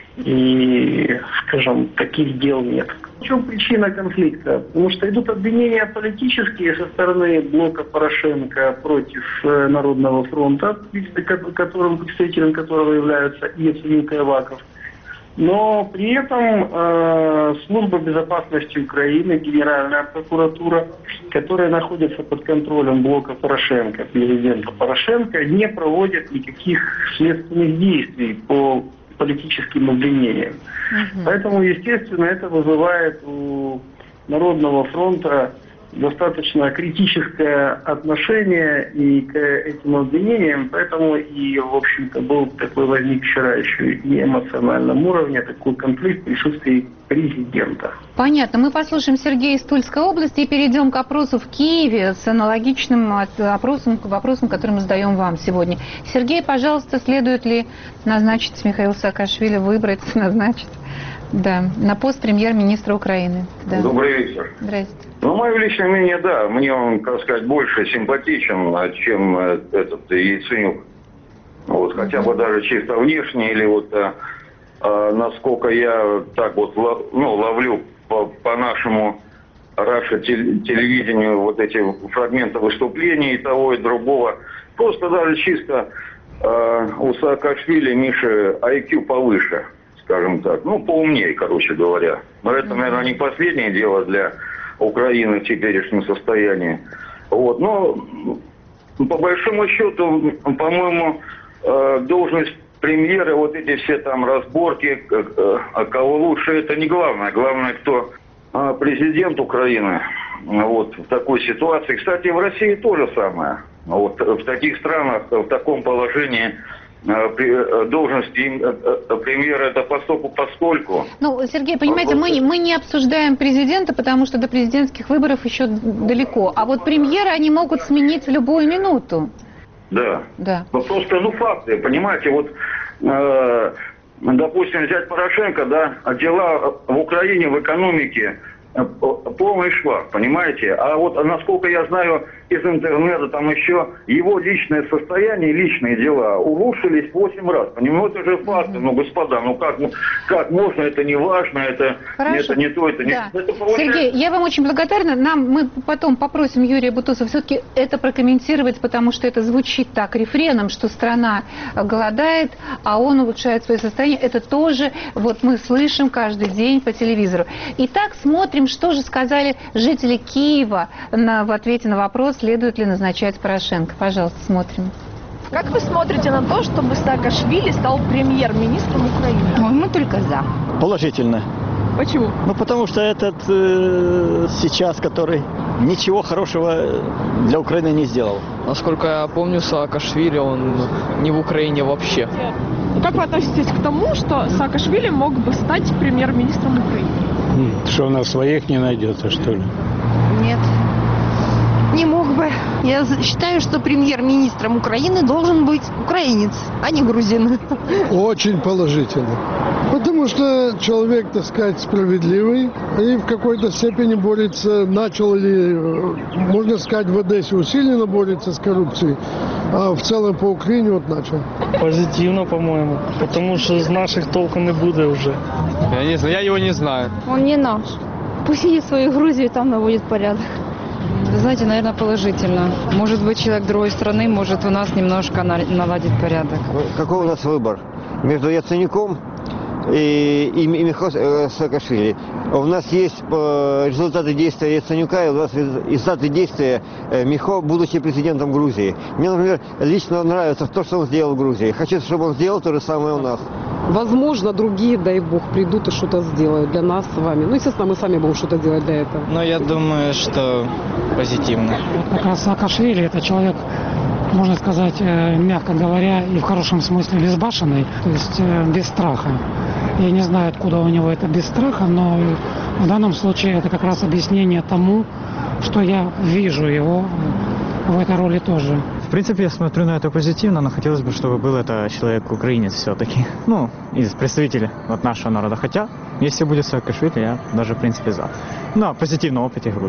и, скажем, таких дел нет. В чем причина конфликта? Потому что идут обвинения политические со стороны блока Порошенко против Народного фронта, которым, представителем которого является Яценюк и Аваков. Но при этом э, Служба безопасности Украины, Генеральная прокуратура, которая находится под контролем блока Порошенко, президента Порошенко, не проводят никаких следственных действий по политическим обвинениям. Угу. Поэтому, естественно, это вызывает у Народного фронта достаточно критическое отношение и к этим обвинениям, поэтому и, в общем-то, был такой возник вчера еще и на эмоциональном уровне такой конфликт в присутствии президента. Понятно. Мы послушаем Сергея из Тульской области и перейдем к опросу в Киеве с аналогичным опросом к вопросам, которые мы задаем вам сегодня. Сергей, пожалуйста, следует ли назначить Михаила Саакашвили, выбрать, назначить? Да, на пост премьер-министра Украины. Да. Добрый вечер. Здравствуйте. Ну, мое личное мнение, да, мне он, так сказать, больше симпатичен, чем этот Яценюк. Вот, хотя бы даже чисто внешне, или вот а, а, насколько я так вот ну, ловлю по, по нашему Раша телевидению вот эти фрагменты выступлений и того, и другого. Просто даже чисто а, у Саакашвили, Миши, ай кью повыше, скажем так. Ну, поумнее, короче говоря. Но это, наверное, не последнее дело для Украины в теперешнем состоянии. Вот. Но, по большому счету, по-моему, должность премьера, вот эти все там разборки, кого лучше, это не главное. Главное, кто президент Украины вот, в такой ситуации. Кстати, в России то же самое. Вот, в таких странах, в таком положении должность премьера это постольку поскольку. Ну, Сергей, понимаете, мы, мы не обсуждаем президента, потому что до президентских выборов еще далеко. А вот премьера они могут сменить в любую минуту. Да. Да. Но просто, ну, факты, понимаете, вот, э, допустим, взять Порошенко, да, дела в Украине, в экономике, полный швах, понимаете? А вот, насколько я знаю из интернета, там еще его личное состояние, личные дела улучшились восемь раз. Понимаете, это же факты. Ну, господа, ну как, как можно, это не важно, это, это не то, это не... Да. Это получается... Sергей, я вам очень благодарна. Нам, мы потом попросим Юрия Бутусова все-таки это прокомментировать, потому что это звучит так рефреном, что страна голодает, а он улучшает свое состояние. Это тоже вот мы слышим каждый день по телевизору. Итак, смотрим, что же сказали жители Киева на, в ответе на вопрос, следует ли назначать Порошенко. Пожалуйста, смотрим. Как вы смотрите на то, чтобы Саакашвили стал премьер-министром Украины? Ой, мы только за. Положительно. Почему? Ну, потому что этот э, сейчас, который ничего хорошего для Украины не сделал. Насколько я помню, Саакашвили, он не в Украине вообще. Как вы относитесь к тому, что Саакашвили мог бы стать премьер-министром Украины? Что, у нас своих не найдется, что ли? Нет. Не мог бы. Я считаю, что премьер-министром Украины должен быть украинец, а не грузин. Очень положительно. Потому что человек, так сказать, справедливый и в какой-то степени борется, начал или, можно сказать, в Одессе усиленно борется с коррупцией, а в целом по Украине вот начал. Позитивно, по-моему, потому что из наших толком не будет уже. Я не знаю, я его не знаю. Он не наш. Пусть едет в свою Грузию и там наводит порядок. Вы знаете, наверное, положительно. Может быть, человек другой страны может у нас немножко наладить порядок. Какой у нас выбор? Между Яценюком и, и, и Михаилом Саакашвили. У нас есть э, результаты действия Яценюка и у нас результаты действия э, Михо, будучи президентом Грузии. Мне, например, лично нравится то, что он сделал в Грузии. Хочу, чтобы он сделал то же самое у нас. Возможно, другие, дай бог, придут и что-то сделают для нас с вами. Ну, естественно, мы сами будем что-то делать для этого. Но я думаю, что позитивно. Вот как раз Саакашвили – это человек, можно сказать, мягко говоря, и в хорошем смысле безбашенный, то есть без страха. Я не знаю, откуда у него это без страха, но в данном случае это как раз объяснение тому, что я вижу его в этой роли тоже. В принципе, я смотрю на это позитивно, но хотелось бы, чтобы был это человек украинец все-таки. Ну, из представителей от нашего народа. Хотя, если будет Саакашвили, я даже, в принципе, за. На позитивном опыте Грузии.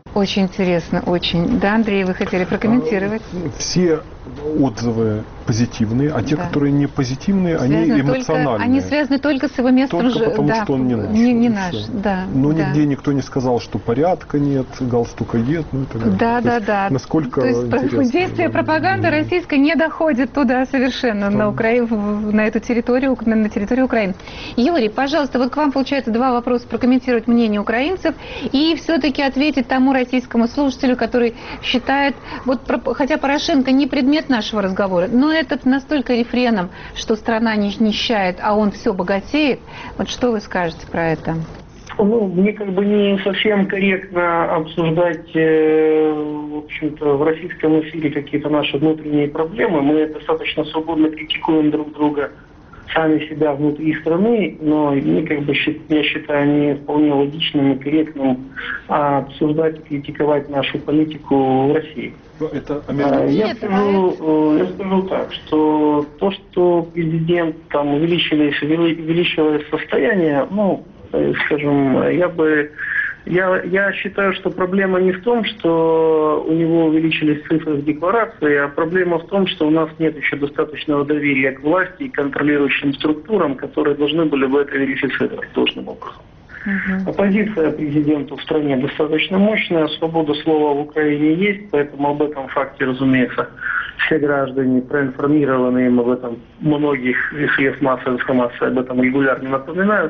Очень интересно, очень. Да, Андрей, вы хотели прокомментировать? Все отзывы позитивные, а те, да. которые не позитивные, связаны они эмоциональные. Только, они связаны только с его местом только же, потому, да, что он не наш. Не, не наш, да. Но да. нигде никто не сказал, что порядка нет, галстука нет, ну и так далее. Да, да, да. Насколько То есть действие пропаганды российской не доходит туда совершенно, на, Укра... на эту территорию, на, на территорию Украины. Юрий, пожалуйста, вот к вам получается два вопроса: прокомментировать мнение украинцев и все-таки ответить тому российскому слушателю, который считает, вот хотя Порошенко не предмет нашего разговора, но этот настолько рефреном, что страна не нищает, а он все богатеет. Вот что вы скажете про это? Ну, мне как бы не совсем корректно обсуждать, э, в общем-то, в российском эфире какие-то наши внутренние проблемы. Мы достаточно свободно критикуем друг друга, сами себя внутри страны, но мне, как бы, я считаю, не вполне логичным и корректным а, обсуждать и критиковать нашу политику в России. Это а, я, скажу, я скажу так, что то, что президент там увеличилось, увеличилось состояние, ну, скажем, я бы Я, я считаю, что проблема не в том, что у него увеличились цифры в декларации, а проблема в том, что у нас нет еще достаточного доверия к власти и контролирующим структурам, которые должны были бы это верифицировать должным образом. Uh-huh. Оппозиция президенту в стране достаточно мощная, свобода слова в Украине есть, поэтому об этом факте, разумеется, все граждане проинформированы, им об этом многих средств массовой информации об этом регулярно напоминают.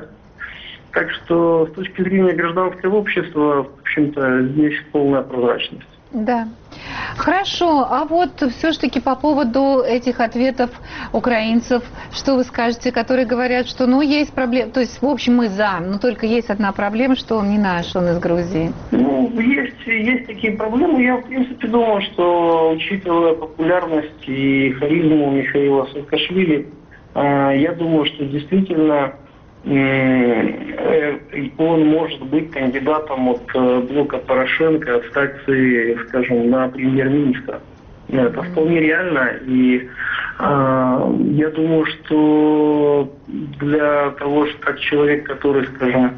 Так что с точки зрения гражданского общества, в общем-то, здесь полная прозрачность. Да. Хорошо, а вот все-таки по поводу этих ответов украинцев, что вы скажете, которые говорят, что ну есть проблема, то есть в общем мы за, но только есть одна проблема, что он не наш, он из Грузии. Ну, есть, есть такие проблемы. Я, в принципе, думал, что, учитывая популярность и харизму Михаила Саакашвили, я думаю, что действительно он может быть кандидатом от блока Порошенко, от фракции, скажем, на премьер-министра. Это вполне реально, и э, я думаю, что для того, что как человек, который, скажем,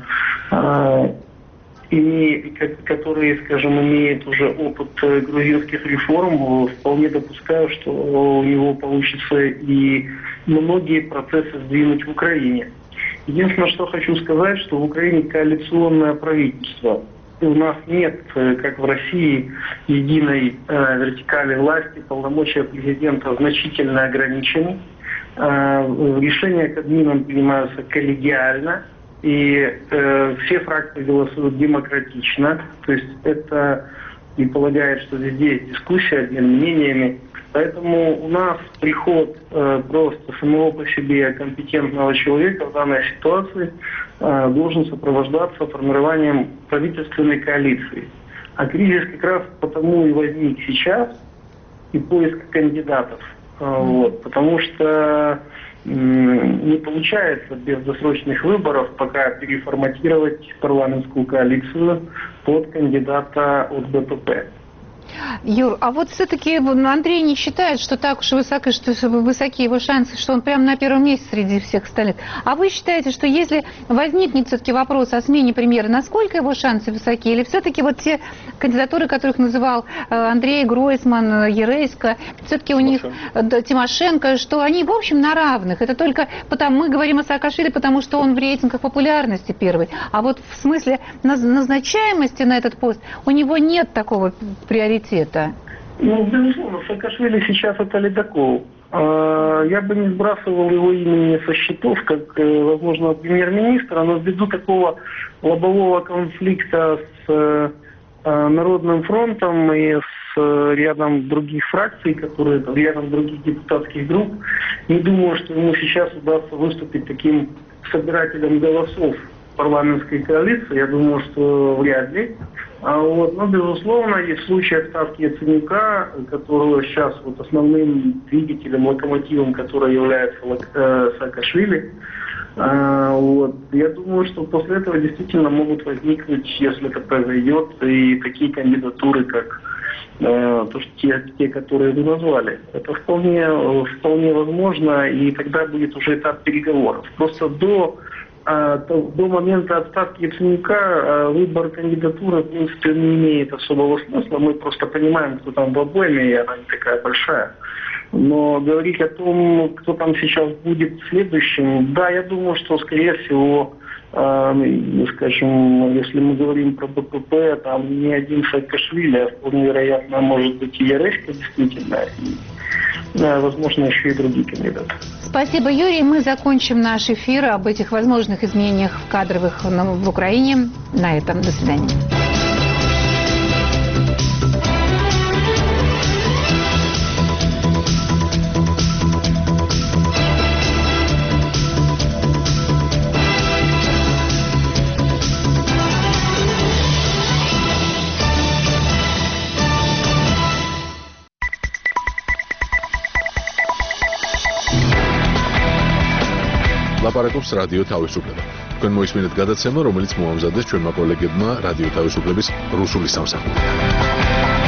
э, имеет, который, скажем, имеет уже опыт грузинских реформ, вполне допускаю, что у него получится и многие процессы сдвинуть в Украине. Единственное, что хочу сказать, что в Украине коалиционное правительство. И у нас нет, как в России, единой э, вертикали власти, полномочия президента значительно ограничены. Э, решения Кабмином принимаются коллегиально, и э, все фракции голосуют демократично. То есть это и полагает, что везде есть дискуссия, обмен мнениями. Поэтому у нас приход э, просто самого по себе компетентного человека в данной ситуации э, должен сопровождаться формированием правительственной коалиции. А кризис как раз потому и возник сейчас, и поиск кандидатов. Э, вот, потому что э, не получается без досрочных выборов пока переформатировать парламентскую коалицию под кандидата от БПП. Юр, а вот все-таки Андрей не считает, что так уж высоко, что высокие его шансы, что он прямо на первом месте среди всех остальных. А вы считаете, что если возникнет все-таки вопрос о смене премьера, насколько его шансы высоки? Или все-таки вот те кандидатуры, которых называл Андрей, Гройсман, Ерейска, все-таки у них да, Тимошенко, что они в общем на равных? Это только потому, мы говорим о Саакашвили, потому что он в рейтингах популярности первый. А вот в смысле назначаемости на этот пост у него нет такого приоритета. Ну, безусловно, Саакашвили сейчас это ледокол. Я бы не сбрасывал его имени со счетов, как, возможно, премьер-министра, но ввиду такого лобового конфликта с Народным фронтом и с рядом других фракций, которые, рядом других депутатских групп, не думаю, что ему сейчас удастся выступить таким собирателем голосов парламентской коалиции. Я думаю, что вряд ли. А вот, но, безусловно, и в случае отставки Яценюка, которого сейчас вот основным двигателем, локомотивом, который является э, Саакашвили, э, вот, я думаю, что после этого действительно могут возникнуть, если это произойдет, и такие кандидатуры, как э, то, что те, те, которые вы назвали. Это вполне, вполне возможно, и тогда будет уже этап переговоров. Просто до то до момента отставки Яценюка выбор кандидатуры, в принципе, не имеет особого смысла. Мы просто понимаем, кто там в обойме, и она не такая большая. Но говорить о том, кто там сейчас будет следующим, да, я думаю, что, скорее всего, э, скажем, если мы говорим про БПП, там не один Саакашвили, а вполне вероятно, может быть, и Яресько действительно, и, да, возможно, еще и другие кандидаты. Спасибо, Юрий. Мы закончим наш эфир об этих возможных изменениях в кадровых в Украине на этом. До свидания. ლაპარაკობს რადიო თავისუფლება. თქვენ მოისმინეთ გადაცემა, რომელიც მოამზადეს ჩვენმა კოლეგებმა რადიო თავისუფლების რუსული სამსახური.